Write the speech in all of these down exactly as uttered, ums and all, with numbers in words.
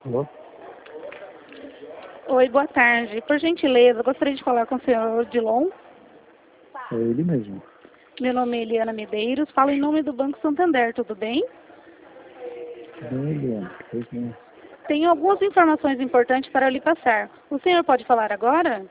Alô? Oi, boa tarde. Por gentileza, gostaria de falar com o senhor Odilon. É ele mesmo. Meu nome é Eliana Medeiros, falo em nome do Banco Santander, tudo bem? Bem, Eliana. Pois não. Tenho algumas informações importantes para lhe passar. O senhor pode falar agora?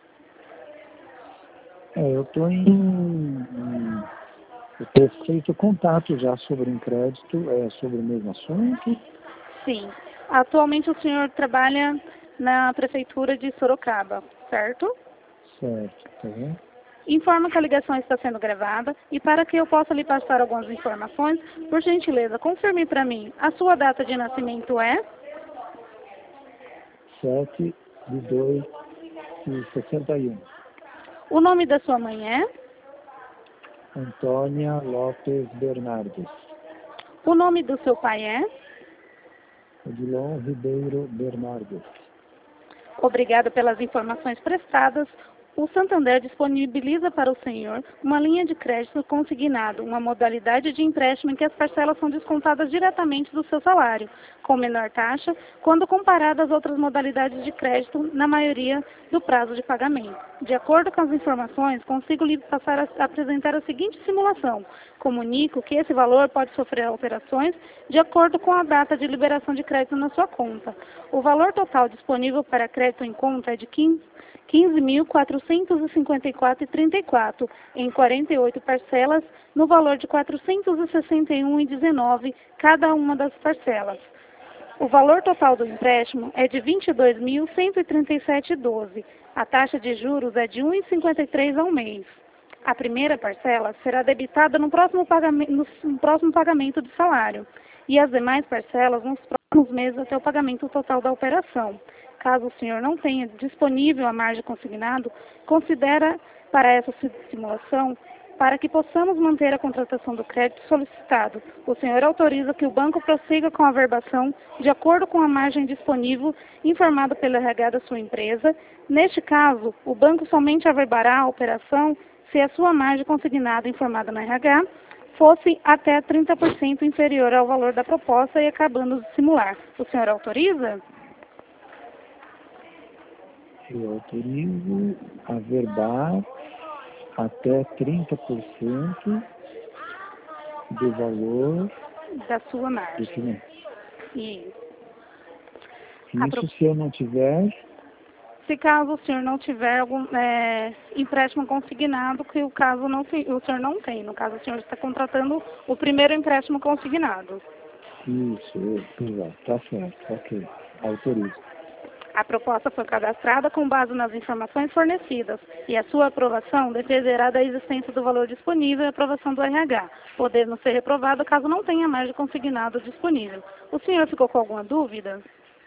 É, eu estou em... em- Eu tenho feito contato já sobre um crédito, é, sobre o mesmo assunto. Sim. Atualmente o senhor trabalha na Prefeitura de Sorocaba, certo? Certo, tá vendo? Informo que a ligação está sendo gravada e para que eu possa lhe passar algumas informações, por gentileza, confirme para mim. A sua data de nascimento é? sete de dois de sessenta e um. O nome da sua mãe é? Antônia Lopes Bernardes. O nome do seu pai é? Odilon Ribeiro Bernardes. Obrigada pelas informações prestadas. O Santander disponibiliza para o senhor uma linha de crédito consignado, uma modalidade de empréstimo em que as parcelas são descontadas diretamente do seu salário, com menor taxa, quando comparado às outras modalidades de crédito, na maioria do prazo de pagamento. De acordo com as informações, consigo lhe passar a apresentar a seguinte simulação. Comunico que esse valor pode sofrer alterações de acordo com a data de liberação de crédito na sua conta. O valor total disponível para crédito em conta é de quinze mil quatrocentos e cinquenta e quatro reais e trinta e quatro centavos, em quarenta e oito parcelas, no valor de quatrocentos e sessenta e um reais e dezenove centavos cada uma das parcelas. O valor total do empréstimo é de vinte e dois mil cento e trinta e sete reais e doze centavos. A taxa de juros é de um real e cinquenta e três centavos ao mês. A primeira parcela será debitada no próximo pagamento, no próximo pagamento do salário e as demais parcelas nos próximos meses até o pagamento total da operação. Caso o senhor não tenha disponível a margem consignado, considera para essa simulação, para que possamos manter a contratação do crédito solicitado, o senhor autoriza que o banco prossiga com a averbação de acordo com a margem disponível informada pelo R H da sua empresa. Neste caso, o banco somente averbará a operação se a sua margem consignada informada no R H fosse até trinta por cento inferior ao valor da proposta e acabando de simular. O senhor autoriza? Eu autorizo a verbar até trinta por cento do valor Da sua do margem. cliente. Isso. Isso A pro- se eu não tiver, Se caso o senhor não tiver algum é, empréstimo consignado, que o caso não se- o senhor não tem, no caso o senhor está contratando o primeiro empréstimo consignado. isso, exato, tá certo, ok, autorizo. A proposta foi cadastrada com base nas informações fornecidas e a sua aprovação dependerá da existência do valor disponível e aprovação do R H, podendo ser reprovado caso não tenha margem consignado disponível. O senhor ficou com alguma dúvida?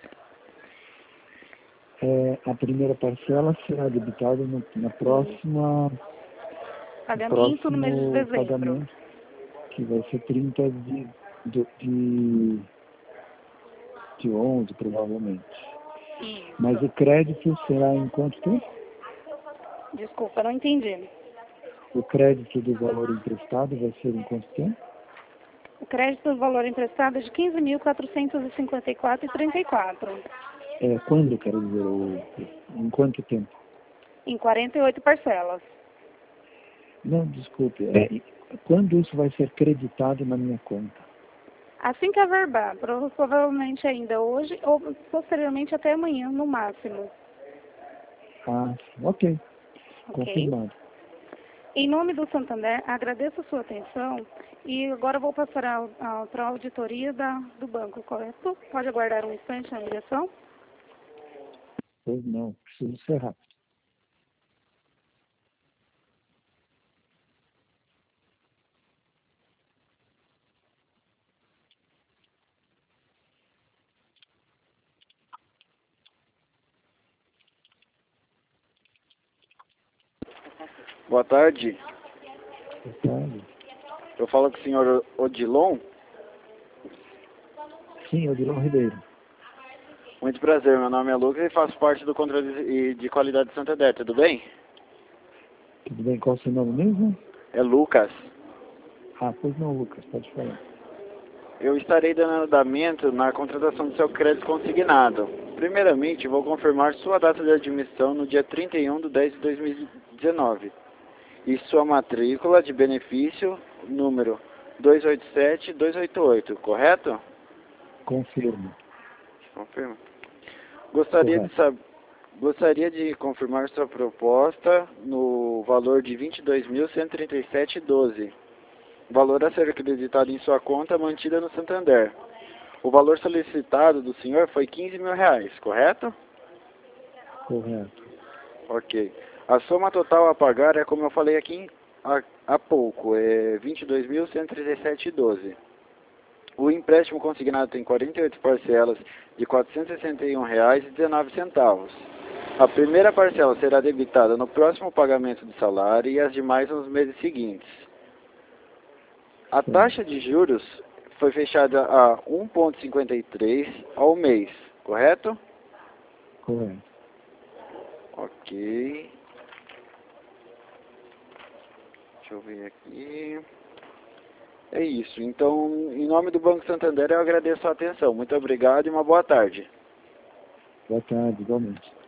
É, a primeira parcela será debitada no, na próxima, no Pagamento no mês de próximo dezembro. pagamento, que vai ser trinta de, de, de, de onze, provavelmente. Isso. Mas o crédito será em quanto tempo? Desculpa, não entendi. O crédito do valor emprestado vai ser em quanto tempo? O crédito do valor emprestado é de quinze mil quatrocentos e cinquenta e quatro reais e trinta e quatro centavos, É, quando, quero dizer, o, em quanto tempo? em quarenta e oito parcelas. Não, desculpe, é, quando isso vai ser creditado na minha conta? Assim que averbar, provavelmente ainda hoje ou posteriormente até amanhã, no máximo. Ah, ok, Ok? confirmado. Em nome do Santander, agradeço a sua atenção e agora vou passar para a auditoria da, do banco, correto? Pode aguardar um instante na ligação? Pois não, preciso ser rápido. Boa tarde. Detalhe. Eu falo com o senhor Odilon. Sim, Odilon Ribeiro. Muito prazer, meu nome é Lucas e faço parte do controle de qualidade de Santander, tudo bem? Tudo bem, qual é o seu nome mesmo? É Lucas. Ah, pois não, Lucas, pode falar. eu estarei dando andamento na contratação do seu crédito consignado. Primeiramente, vou confirmar sua data de admissão no dia trinta e um de dez de dois mil e dezenove. E sua matrícula de benefício, número dois oito sete dois oito oito, correto? Confirmo. Confirma. Gostaria Correto. de saber, gostaria de confirmar sua proposta no valor de vinte e dois mil cento e trinta e sete vírgula doze. Valor a ser acreditado em sua conta mantida no Santander. O valor solicitado do senhor foi quinze mil reais, correto? Correto. Ok. A soma total a pagar é, como eu falei aqui há, há pouco, é vinte e dois mil cento e trinta e sete vírgula doze. O empréstimo consignado tem quarenta e oito parcelas de quatrocentos e sessenta e um reais e dezenove centavos. A primeira parcela será debitada no próximo pagamento do salário e as demais nos meses seguintes. A Sim. taxa de juros foi fechada a um vírgula cinquenta e três ao mês, correto? Correto. Ok. Deixa eu ver aqui. É isso. Então, em nome do Banco Santander, eu agradeço a atenção. Muito obrigado e uma boa tarde. Boa tarde, igualmente.